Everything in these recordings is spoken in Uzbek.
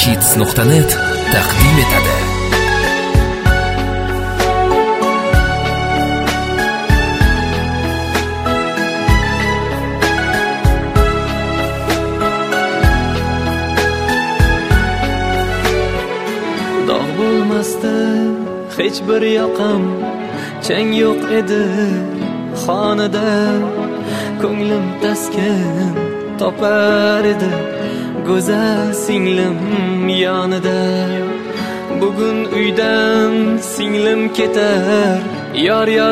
uzhits.net taqdim etadi. Dog' bo'lmasdi hech bir yoqam, chang yo'q edi xonada, ko'nglim taskin topar edi go'zal singlim yonida. Bugun uydan singlim ketar, yor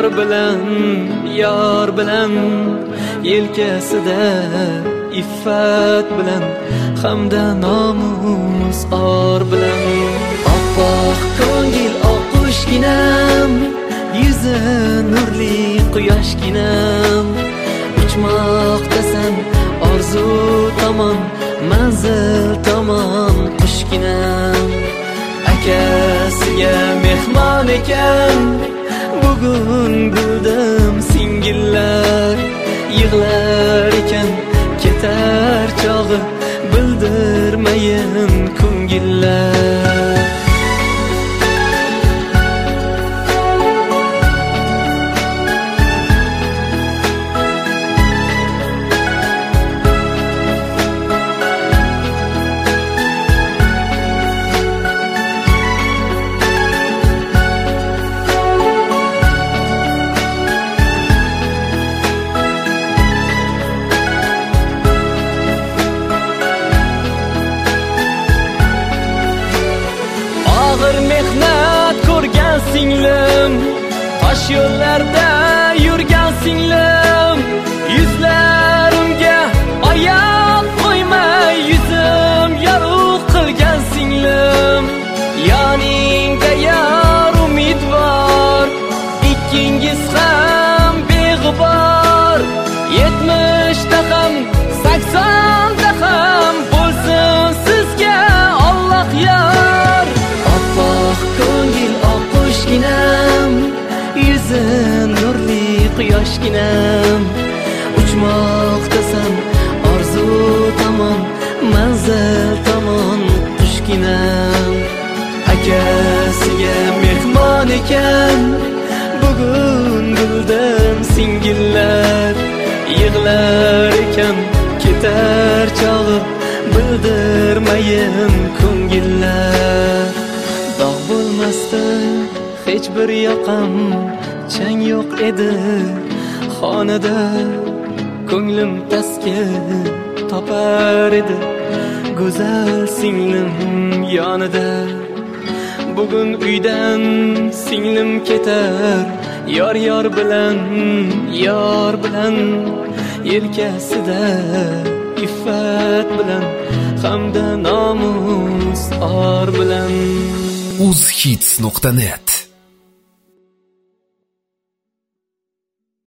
bilan yelkasida iffat bilan hamda nomus or bilan. Oppoq ko'ngil oqqushginam, yuzi nurli quyoshginam, uchmoqdasan orzu tomon, manzil tomon qushginam. Akasiga mehmon ekan, bugun bildim singillar yig'lar ekan, ketar chog'i bildirmayin ko'ngillar. Og'ir mehnat ko'rgan singlim, tosh yo'llarda yurgan singlim, yuzlarimga oyoq qo'ymay yuzim yorug' qilgan singlim. Yoningda yor umidvor, ikkingiz ham beg'ubor, 70da ham 80da ham bo'lsin sizga Alloh yor. Ko'ngil oqqushginam, yuzi nurli quyoshginam, uchmoqdasan orzu tomon, manzil tomon qushginam. Akasiga mehmon ekan, bugun bildim singillar yig'lar ekan, ketar chog'i bildirmayin ko'ngillar. Dog' bo'lmasdi hech bir yoqam, chang yo'q edi xonada, ko'nglim taskin topar edi go'zal singlim yonida. Bugun uydan singlim ketar, yor bilan yelkasida iffat bilan hamda nomus or bilan. uzhits.net